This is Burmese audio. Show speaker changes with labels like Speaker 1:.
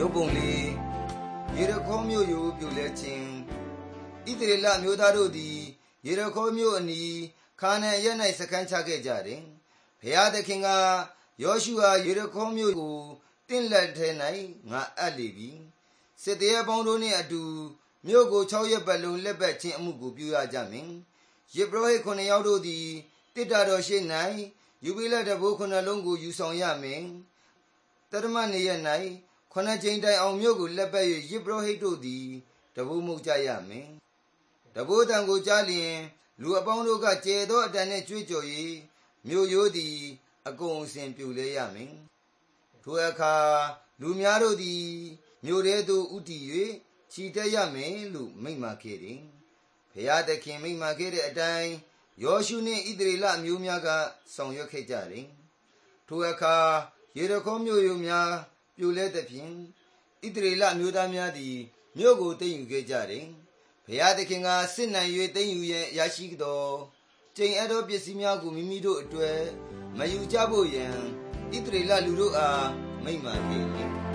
Speaker 1: ရုပ်ပုံလေးယေရခေါမြို့ယိုပြိုလဲခြင်းဣသရေလမျိုးသားတို့သည်ယေရခေါမြို့အနီးခါနာန်အရပ်၌စခန်းချခဲ့ကြတယ်။ဘုရားသခင်ကယောရှုအားယေရခေါမြို့ကိုတင့်လက်ထဲ၌ငါအပ်လေပြီ။စစ်သည်အပေါင်းတို့နှင့်အတူမြို့ကို6ရက်ပတ်လုံးလက်ပတ်ခြင်းအမှုကိုပြုရကြမည်။ယဇ်ပုရောဟိတ်9ယောက်တို့သည်တစ်တာတော်ရှိ၌ယူဘိလတဘိုး9လုံးကိုယူဆောင်ရမည်။တရမနေ့ရက်၌9ကြိမ်တိုင်အောင်မြို့ကိုလက်ပတ်၍ယဇ်ပုရောဟိတ်တို့သည်တဘိုးမှုတ်ကြရမည်။တဘိုးတန်ကိုကြားလျင်လူအပေါင်းတို့ကကျဲသောအတန်နှင့်ကြွေးကြော်၍မြို့ရိုးသည်အကုန်အစင်ပြိုလဲရမည်။ထိုအခါလူများတို့သည်မြို့ထဲသို့ဥတီ၍ချီတက်ရမယ်လို့မိန့်မာခဲ့တယ်။ဘုရားသခင်မိန့်မာခဲ့တဲ့အတိုင်းယောရှုနှင့်ဣသရေလအမျိုးများကဆောင်ရွက်ခဲ့ကြတယ်။ထိုအခါယေရခေါမြို့ရိုးများပြိုလဲသဖြင့်ဣသရေလအမျိုးသားများသည်မြို့ကိုသိမ်းယူခဲ့ကြတယ်။ဘုရားသခင်ကစစ်နိုင်၍သိမ်းယူရရှိသောကျိန်အပ်သောပစ္စည်းများကိုမိမိတို့အတွက်မယူကြဖို့ရန်ဣသရေလလူတို့အားမိန့်မာခဲ့တယ်။